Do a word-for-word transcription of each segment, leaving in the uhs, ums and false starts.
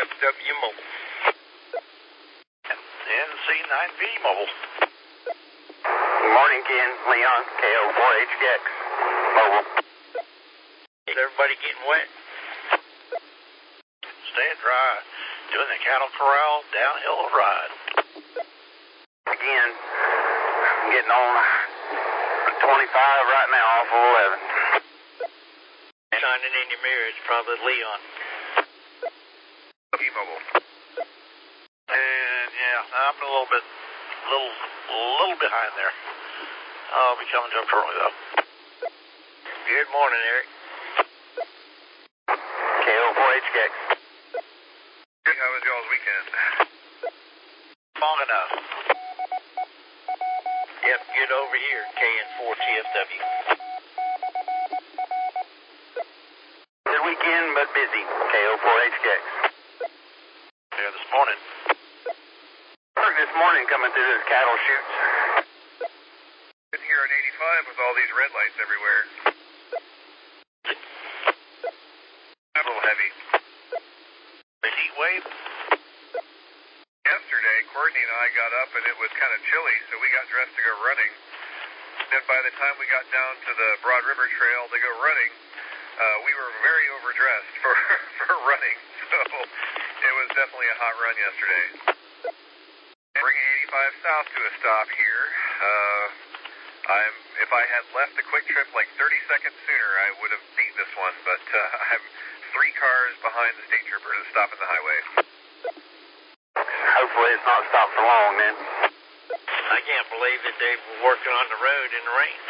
W Mobile. And N C nine V Mobile. Good morning, Ken. Leon, K O four H X Mobile. Is everybody getting wet? Staying dry. Doing the cattle corral downhill ride. Again, I'm getting on twenty-five right now off of eleven. Shining in your mirror, it's probably Leon. V-Mobile. And yeah, I'm a little bit, little, little behind there. I'll be coming to him shortly though. Good morning, Eric. K O four H X. How was y'all's weekend? Long enough. Yep, get over here, K N four T F W. Good weekend, but busy. K O four H X. Yeah, this morning. Work this morning coming through those cattle chutes. Been here on eighty-five with all these red lights everywhere. A little heavy. The heat wave. Yesterday, Courtney and I got up and it was kind of chilly, so we got dressed to go running. Then by the time we got down to the Broad River Trail to go running, uh, we were very overdressed for, for running. So it was definitely a hot run yesterday. Bringing eighty-five south to a stop here. Uh, I'm, if I had left the quick trip like thirty seconds sooner, I would have beat this one, but uh, I'm three cars behind the state trooper to stop in the highway. Hopefully it's not stopped for long, then. I can't believe that they were working on the road in the rain.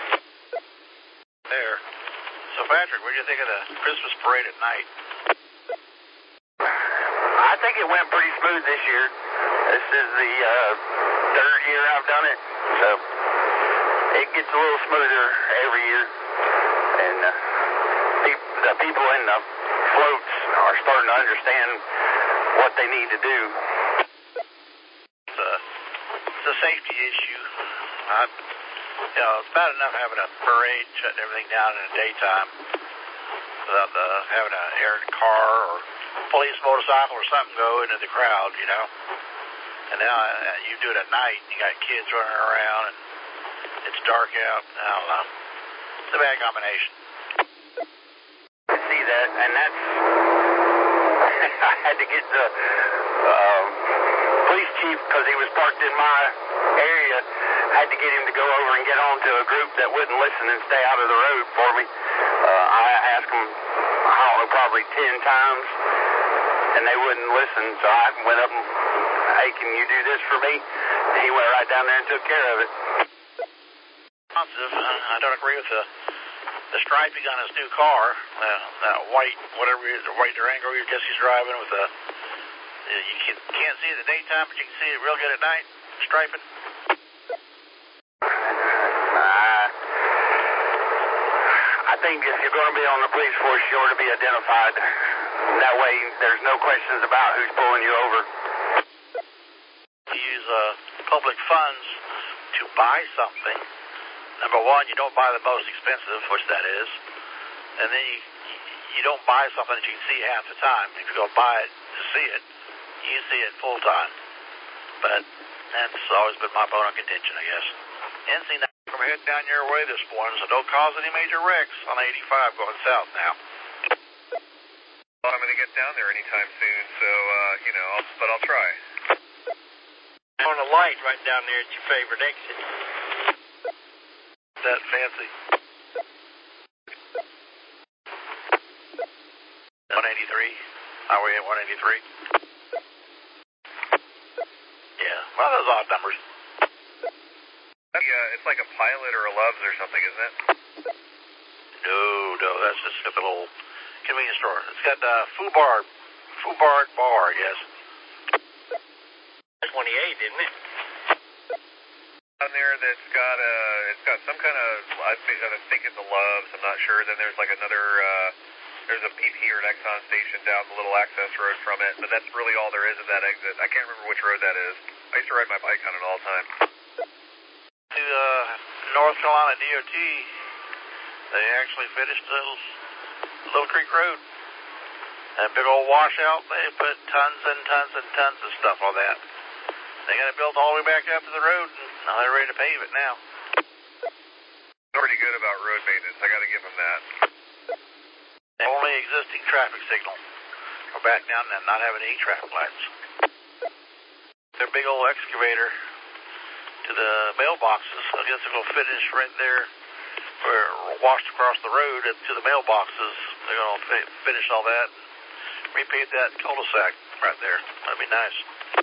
There. So Patrick, what do you think of the Christmas parade at night? I think it went pretty smooth this year. This is the uh, third year I've done it, so it gets a little smoother every year. And uh, pe- the people in the floats are starting to understand what they need to do. It's a, it's a safety issue. I, you know, it's bad enough having a parade shutting everything down in the daytime without the, having an errant car or police motorcycle or something go into the crowd, you know. And now uh, you do it at night. You got kids running around and it's dark out. I don't know. It's a bad combination. I see that, and that's I had to get the um, police chief, because he was parked in my area, I had to get him to go over and get onto a group that wouldn't listen and stay out of the road for me. Uh, I asked him, I don't know, probably ten times, and they wouldn't listen, so I went up and, hey, can you do this for me? And he went right down there and took care of it. I don't agree with the the striping on his new car, uh, that white, whatever it is, the white Durango, I guess he's driving with the, you can, can't see it in the daytime, but you can see it real good at night, striping. Uh, I think if you're going to be on the police force, you ought to be identified. That way, there's no questions about who's pulling you over. You use uh, public funds to buy something. Number one, you don't buy the most expensive, which that is, and then you you don't buy something that you can see half the time. If you go buy it to see it, you see it full time. But that's always been my bone of contention, I guess. N C nine from heading down your way this morning, so don't cause any major wrecks on eighty-five going south now. Well, I'm going to get down there anytime soon, so, uh, you know, I'll, but I'll try. On a light right down there at your favorite exit. That fancy. one eighty-three, highway at one eighty-three. Yeah, one of those odd numbers. Yeah, it's like a Pilot or a Love's or something, isn't it? No, no, that's just a little convenience store. It's got uh, Fubard, Fubard Bar, I guess. twenty-eight, isn't it? On there that's got a, it's got some kind of, I think, I think it's a Love's, I'm not sure. Then there's like another, uh, there's a B P or an Exxon station down the little access road from it, but that's really all there is at that exit. I can't remember which road that is. I used to ride my bike on it all the time. To uh, North Carolina D O T, they actually finished Little, Little Creek Road. That big old washout, they put tons and tons and tons of stuff on that. They got it built all the way back up to the road, and now they're ready to pave it now. Pretty good about road maintenance. I got to give them that. The only existing traffic signal. We're back down and not having any traffic lights. Their big old excavator to the mailboxes. I guess they're going to finish right there where it washed across the road to the mailboxes. They're going to finish all that and repave that cul-de-sac right there. That'd be nice.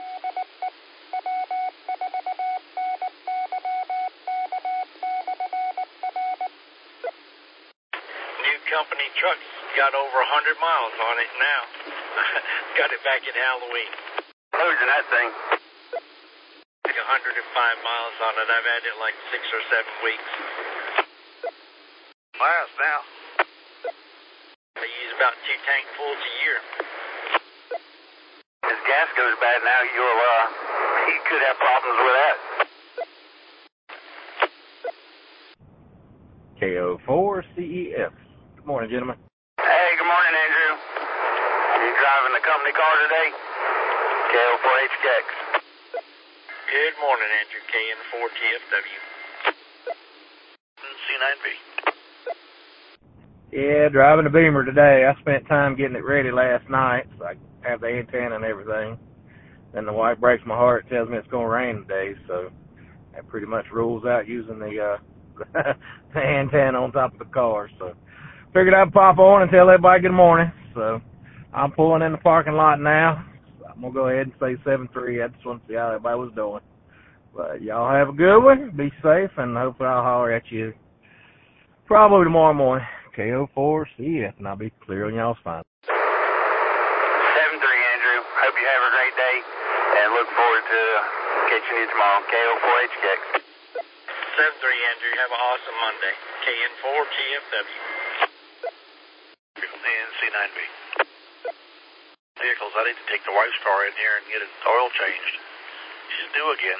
New company truck's got over one hundred miles on it now. Got it back at Halloween. Losing that thing. Like one hundred five miles on it. I've had it like six or seven weeks. Last now. I use about two tankfuls a year. His gas goes bad now, you'll, uh, he could have problems with that. K O four C E F. Good morning, gentlemen. Hey, good morning, Andrew. You driving the company car today? K O four H K X. Good morning, Andrew. K N four T F W. C nine B. Yeah, driving the Beamer today. I spent time getting it ready last night, so I have the antenna and everything. Then the wife breaks my heart, tells me it's going to rain today, so that pretty much rules out using the, uh, the antenna on top of the car. So figured I'd pop on and tell everybody good morning. So I'm pulling in the parking lot now. So I'm going to go ahead and say seven three. I just want to see how everybody was doing. But y'all have a good one. Be safe, and hopefully I'll holler at you probably tomorrow morning. K O four C F, and I'll be clear on y'all's fine. seven three, Andrew. Hope you have a great day, and look forward to catching you tomorrow. K O four H K X. seven three, Andrew. Have an awesome Monday. K N four T F W. And C nine B. Vehicles, I need to take the wife's car in here and get it oil changed. She's due again.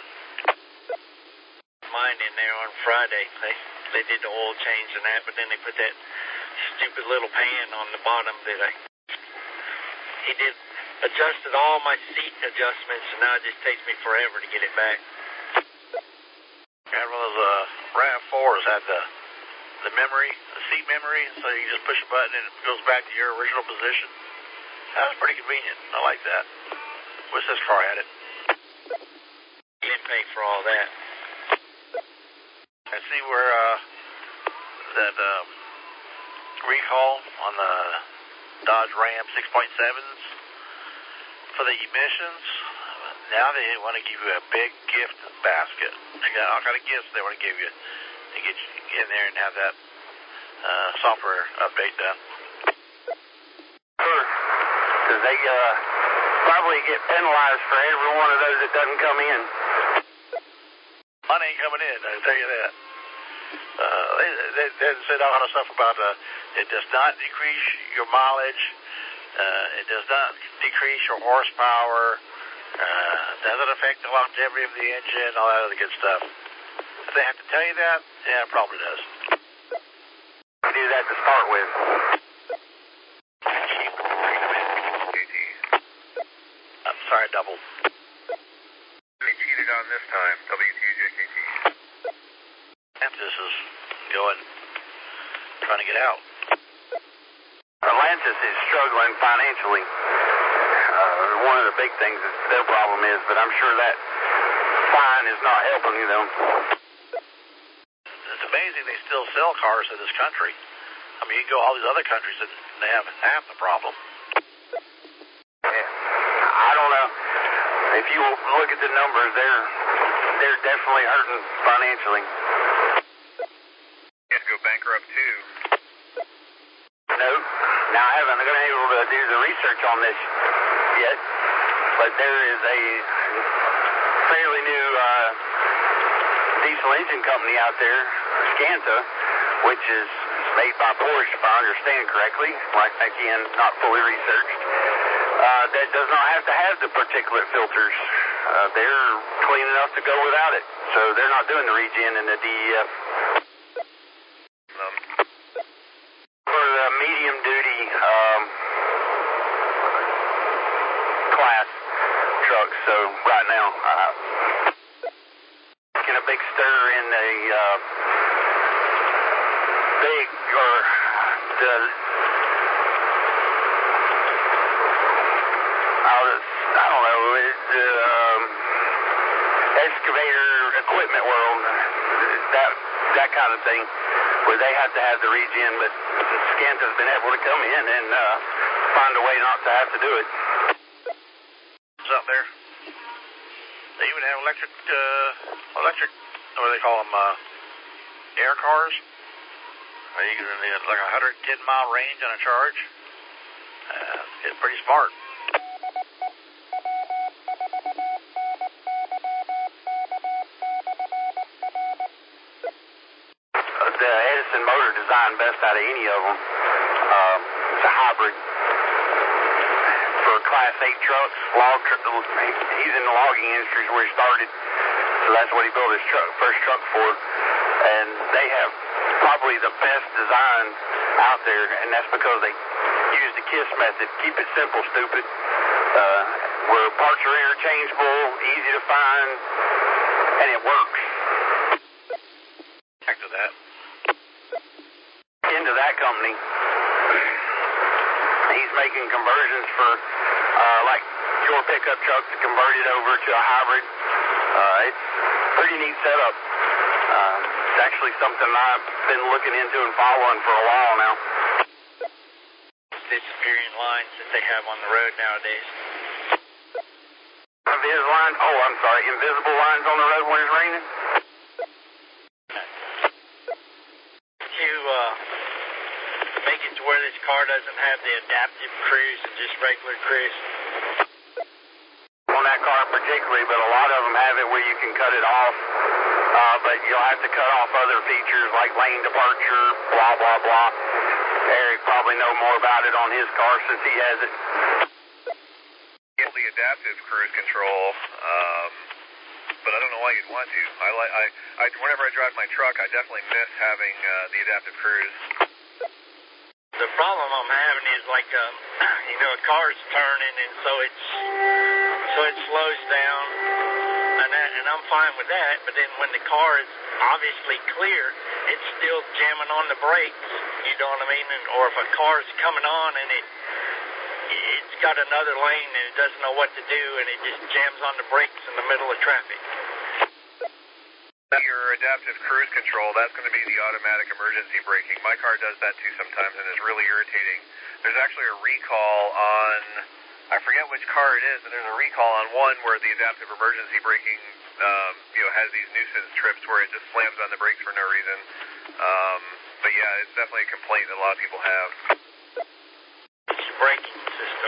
Mine in there on Friday. They they did the oil change and that, but then they put that stupid little pan on the bottom that I he did adjusted all my seat adjustments, and now it just takes me forever to get it back. Yeah, one of those uh, RAV fours had the the memory, the seat memory, so you just push a button and it goes back to your original position. That was pretty convenient. I like that. Wish this car had it. You didn't pay for all that. I see where uh, that uh, recall on the Dodge Ram six point sevens for the emissions. Now they want to give you a big gift basket. They got all kind of gifts they want to give you to get you in there and have that uh, software update done. Sure, because they uh, probably get penalized for every one of those that doesn't come in. Money ain't coming in, I tell you that. Uh, they, they, they said all kind of stuff about uh, it does not decrease your mileage, uh, it does not decrease your horsepower, uh, doesn't affect the longevity of the engine, all that other good stuff. If they have to tell you that, yeah, it probably does. We do that to start with. I'm sorry, double. They cheated on this time, W Q J K T. This is going, trying to get out. Atlantis is struggling financially. Uh, one of the big things that their problem is, but I'm sure that fine is not helping them. It's amazing they still sell cars in this country. I mean, you can go all these other countries and they have half the problem. Yeah. I don't know. If you look at the numbers, they're they're definitely hurting financially. You have to go bankrupt too. No. Now I haven't been able to do the research on this yet, but there is a fairly new uh, diesel engine company out there, Scanta, which is made by Porsche, if I understand correctly. Like, again, not fully researched. Uh, that does not have to have the particulate filters. Uh, they're clean enough to go without it, so they're not doing the regen and the D E F. Um, For the medium duty, um, so right now, uh, making a big stir in the uh, big, or the, I don't know, it's um, excavator equipment world, that that kind of thing, where they have to have the regen, but Scanta's been able to come in and uh, find a way not to have to do it. What's up there? They even have electric, uh, electric, what do they call them, uh, air cars? Are you going to get like a one hundred ten mile range on a charge? Uh, it's pretty smart. The Edison motor designed best out of any of them. Um, it's a hybrid for Class eight trucks. Log tr- he's in the logging industry where he started, so that's what he built his truck, first truck for. And they have probably the best design out there, and that's because they use the KISS method. Keep it simple, stupid. Uh, where parts are interchangeable, easy to find, and it works. Back to that. Into that company, he's making conversions for uh, like your pickup truck to convert it over to a hybrid. Uh, it's a pretty neat setup. Uh, it's actually something I've been looking into and following for a while now. Disappearing lines that they have on the road nowadays. Invis lines? Oh, I'm sorry. Invisible lines on the road when it's raining? To uh, make it to where this car doesn't have the adaptive cruise and just regular cruise. On that car particularly, but a lot of them have it where you can cut it off. Uh, but you'll have to cut off other features like lane departure, blah, blah, blah. Eric probably know more about it on his car since he has it. Get the adaptive cruise control, um, but I don't know why you'd want to. I like, I, I, whenever I drive my truck, I definitely miss having uh, the adaptive cruise. The problem I'm having is like, um, you know, a car's turning, and so it's so it slows down, and that, and I'm fine with that. But then when the car is obviously clear, it's still jamming on the brakes. You know what I mean? And, or if a car's coming on and it it's got another lane and it doesn't know what to do, and it just jams on the brakes in the middle of traffic. Your adaptive cruise control, that's going to be the automatic emergency braking. My car does that too sometimes, and it's really irritating. There's actually a recall on, I forget which car it is, and there's a recall on one where the adaptive emergency braking, um, you know, has these nuisance trips where it just slams on the brakes for no reason. Um, but yeah, it's definitely a complaint that a lot of people have. It's your braking system.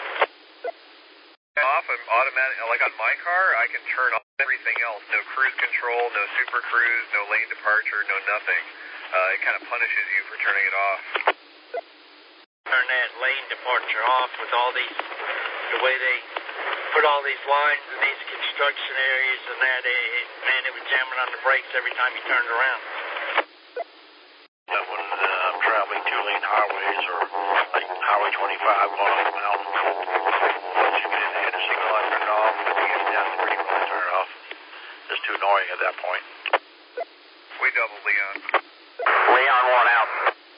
Off, I'm automatic, like on my car, I can turn off everything else. No cruise control, no super cruise, no lane departure, no nothing. Uh, it kind of punishes you for turning it off. Turn that lane departure off with all these, the way they put all these lines in these construction areas and that, it, man, it was jamming on the brakes every time you turned around. But when uh, I'm traveling two-lane highways or like Highway twenty-five going up the mountain, once you get into Henderson, go and turn it off. When you get down to Green, go and turn it off. It's too annoying at that point. We double Leon. Leon one out.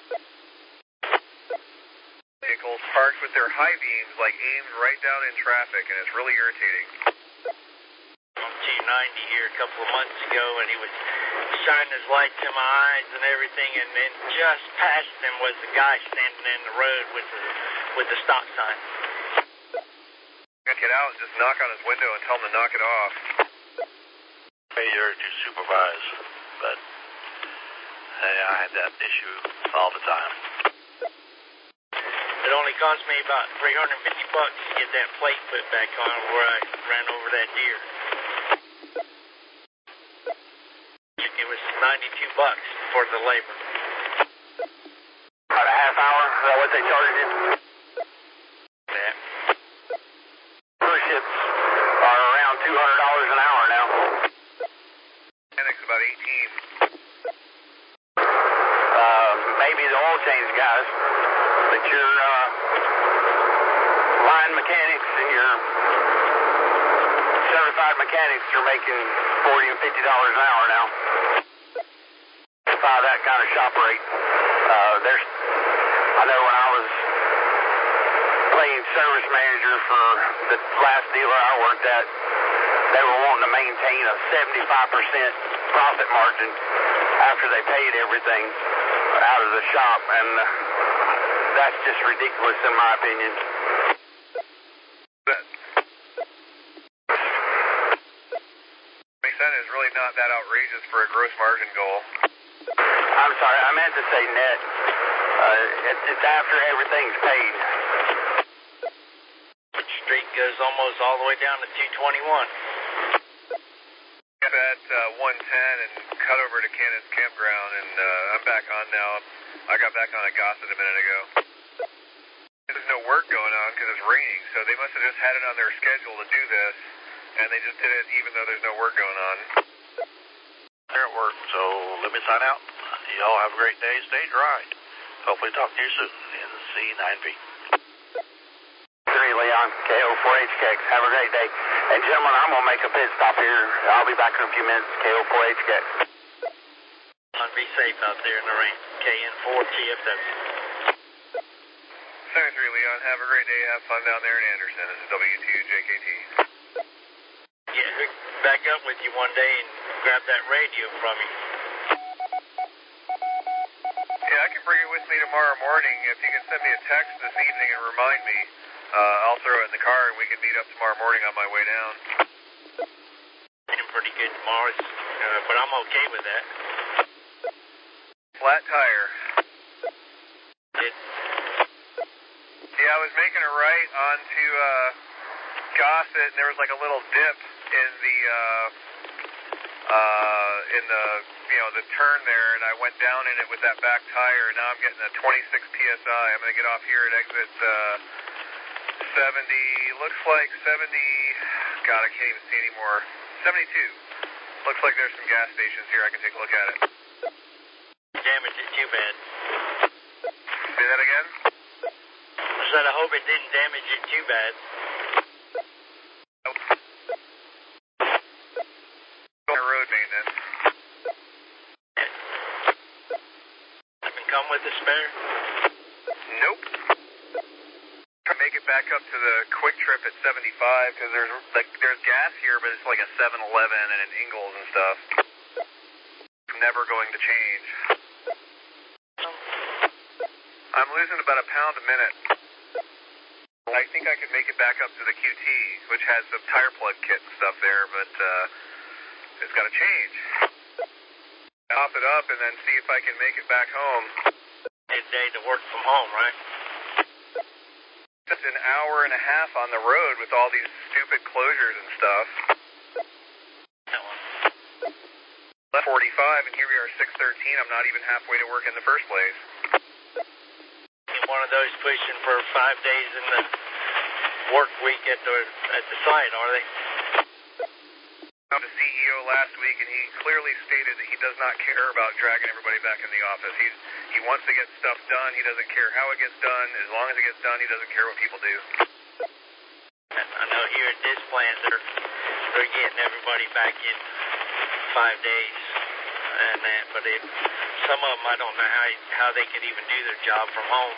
Vehicles parked with their high beams like aimed right down in traffic, and it's really irritating. On two ninety here a couple of months ago, and he was shining his lights in my eyes and everything, and then just past him was the guy standing in the road with the with the stop sign. Get out and just knock on his window and tell him to knock it off. Failure to supervise, but hey, I had that issue all the time. It only cost me about three hundred fifty bucks to get that plate put back on where I ran over that deer. It was ninety-two bucks for the labor. About a half hour, is that what they charged you? Yeah. Cruise ships are around two hundred dollars an hour now. Mechanic's about eighteen. Uh, maybe the oil change guys, but your uh, line mechanics and your certified mechanics are making forty and fifty dollars an hour now. By that kind of shop rate. Uh, there's, I know when I was playing service manager for the last dealer I worked at, they were wanting to maintain a seventy-five percent profit margin after they paid everything out of the shop, and uh, that's just ridiculous in my opinion. That is really not that outrageous for a gross margin goal. I'm sorry, I meant to say net. Uh, it, it's after everything's paid. Street goes almost all the way down to two twenty-one. I'm at uh, one ten and cut over to Cannon's Campground, and uh, I'm back on now. I got back on at Gossett a minute ago. There's no work going on because it's raining, so they must have just had it on their schedule to do this, and they just did it even though there's no work going on. They're at work, so let me sign out. Y'all have a great day. Stay dry. Hopefully talk to you soon in C nine V. three Leon, K O four H K X. Have a great day. And gentlemen, I'm going to make a pit stop here. I'll be back in a few minutes. K O four H K X. Be safe out there in the rain. K N four T F W. seventy-three Leon, have a great day. Have fun down there in Anderson. This is W two J K T. Yeah, hook back up with you one day and grab that radio from you. Yeah, I can bring it with me tomorrow morning. If you can send me a text this evening and remind me, uh, I'll throw it in the car and we can meet up tomorrow morning on my way down. Feeling pretty good tomorrow, uh, but I'm okay with that. Flat tire. It, Yeah, I was making a right onto uh, Gossett, and there was like a little dip in the uh, uh, in the you know the turn there, and I went down in it with that back tire. And now I'm getting a twenty-six P S I. I'm going to get off here at exit uh, seventy. Looks like seventy. God, I can't even see anymore. seventy-two. Looks like there's some gas stations here. I can take a look at it. damage it too bad. Say that again? I said I hope it didn't damage it too bad. Nope. Road maintenance. Haven't come with a spare? Nope. I make it back up to the Quick Trip at seventy-five because there's like there's gas here, but it's like a seven eleven and an Ingles and stuff. Never going to change. I'm losing about a pound a minute. I think I could make it back up to the Q T, which has some tire plug kit and stuff there, but uh, it's got to change. Top it up and then see if I can make it back home. Midday to work from home, right? Just an hour and a half on the road with all these stupid closures and stuff. That one. Left forty-five, and here we are six thirteen. I'm not even halfway to work in the first place. One of those pushing for five days in the work week at the at the site, are they? I was the C E O last week, and he clearly stated that he does not care about dragging everybody back in the office. He's, he wants to get stuff done. He doesn't care how it gets done. As long as it gets done, he doesn't care what people do. I know here at this plant, they're, they're getting everybody back in five days. And that, but it, some of them, I don't know how how they could even do their job from home.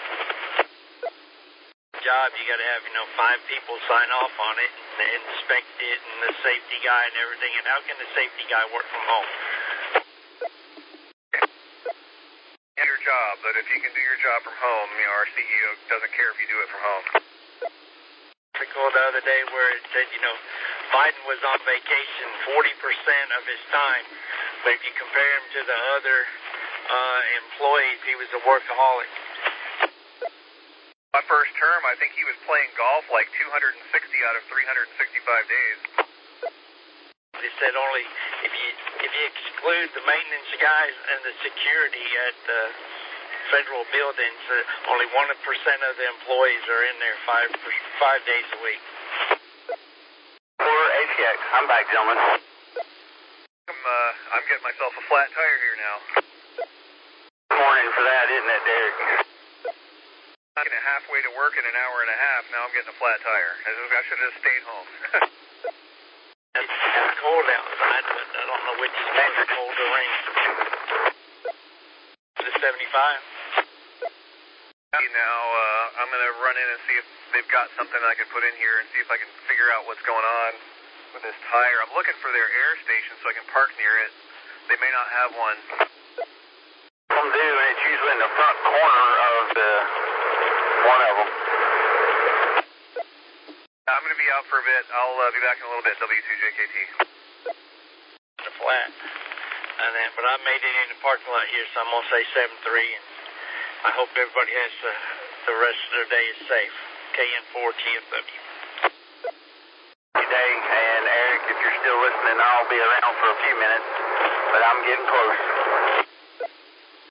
Job, you got to have, you know, five people sign off on it, and inspect it, and the safety guy and everything. And how can the safety guy work from home? Do your job, but if you can do your job from home, you know, our C E O doesn't care if you do it from home. Article the other day where it said, you know, Biden was on vacation forty percent of his time, but if you compare him to the other uh, employees, he was a workaholic. My first term, I think he was playing golf like two hundred sixty out of three hundred sixty-five days. They said only if you if you exclude the maintenance guys and the security at the federal buildings, uh, only one percent of the employees are in there five five days a week. four H K X, I'm back, gentlemen. I'm, uh, I'm getting myself a flat tire here now. Morning for that, isn't it, Derek? I'm getting halfway to work in an hour and a half. Now I'm getting a flat tire. I should have just stayed home. cold outside, but I don't know which is more cold or rain. The seventy-five. Now, uh, I'm going to run in and see if they've got something I can put in here and see if I can figure out what's going on with this tire. I'm looking for their air station so I can park near it. They may not have one. Some do, and it's usually in the front corner of the one of them. I'm going to be out for a bit. I'll uh, be back in a little bit. W two J K T. The flat. And then, but I made it in the parking lot here, so I'm going to say seven three, and I hope everybody has the, the rest of their day is safe. K N four T F W. Good day, and Eric, if you're still listening, I'll be around for a few minutes, but I'm getting close.